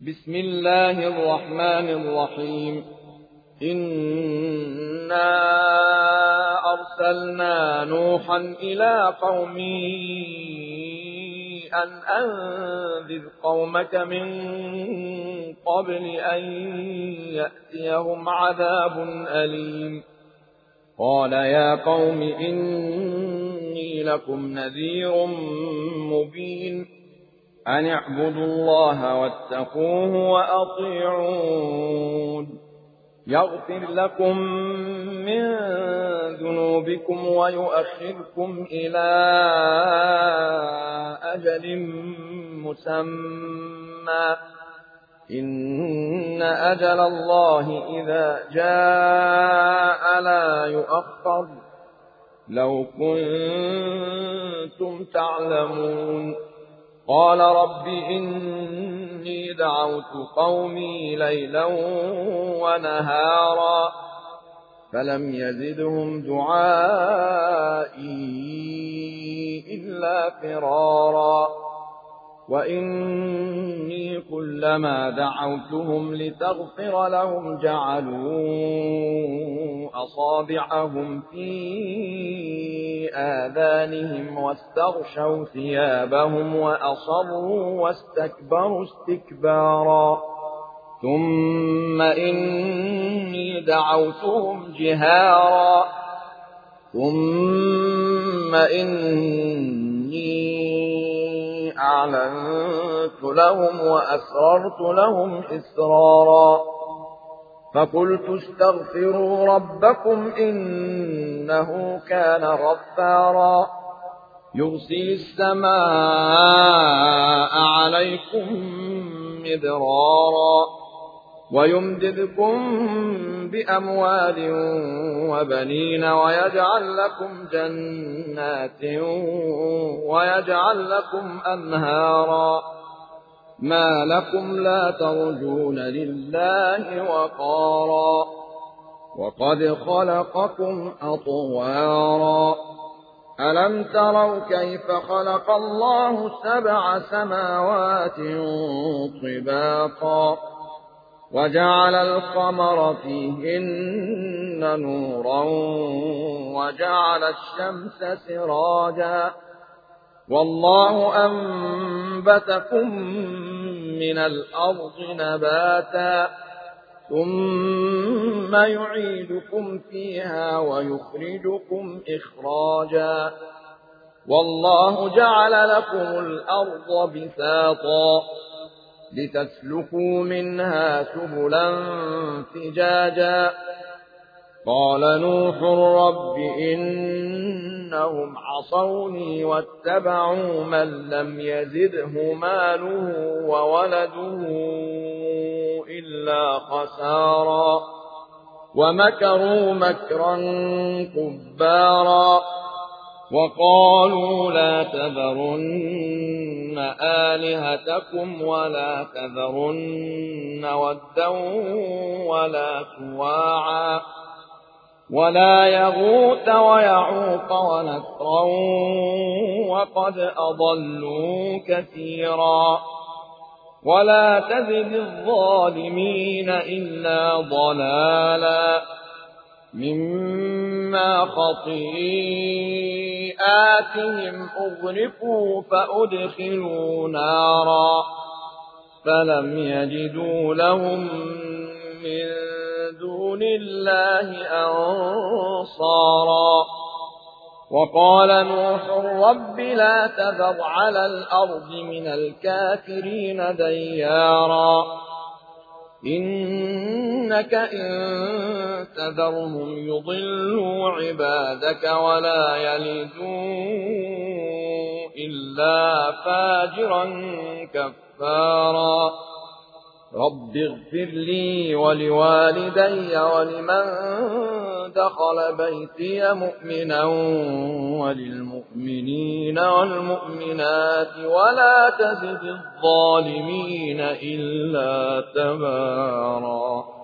بسم الله الرحمن الرحيم. إنا أرسلنا نوحا إلى قومه أن أنذر قومك من قبل أن يأتيهم عذاب أليم. قال يا قوم إني لكم نذير مبين أن اعبدوا الله واتقوه وأطيعون يغفر لكم من ذنوبكم ويؤخركم إلى أجل مسمى إن أجل الله إذا جاء لا يؤخر لو كنتم تعلمون. قال رب إني دعوت قومي ليلا ونهارا فلم يزدهم دعائي إلا فرارا وإني كلما دعوتهم لتغفر لهم جعلوا أصابعهم في آذانهم واستغشوا ثيابهم وأصروا واستكبروا استكبارا ثم إني دعوتهم جهارا ثم إني أعلنت لهم وأسررت لهم إسرارا فقلت استغفروا ربكم إنه كان غفارا يرسل السماء عليكم مدرارا ويمددكم بأموال وبنين ويجعل لكم جنات ويجعل لكم أنهارا ما لكم لا ترجون لله وقارا وقد خلقكم أطوارا ألم تروا كيف خلق الله 7 سماوات طباقا وجعل القمر فيهن نورا وجعل الشمس سراجا والله أنبتكم من الأرض نباتا ثم يعيدكم فيها ويخرجكم إخراجا والله جعل لكم الأرض بساطا لتسلكوا منها سبلا فجاجا قال نوح رب إنهم عصوني واتبعوا من لم يزده ماله وولده إلا خسارا ومكروا مكرا كبارا وقالوا لا تذرن آلهتكم ولا تذرن ودا ولا سواعا ولا يغوث ويعوق ونسرا وقد أضلوا كثيرا ولا تزد الظالمين إلا ضلالا مما خطيئاتهم أغرقوا فأدخلوا نارا فلم يجدوا لهم من دون الله أنصارا وقال نوح رب لا تذر على الأرض من الكافرين ديارا إنك إن تذرهم يضلوا عبادك ولا يلدوا إلا فاجرا كفارا رب اغفر لي ولوالدي ولمن دخل بيتي مؤمنا وللمؤمنين والمؤمنات ولا تزد الظالمين إلا تبارا.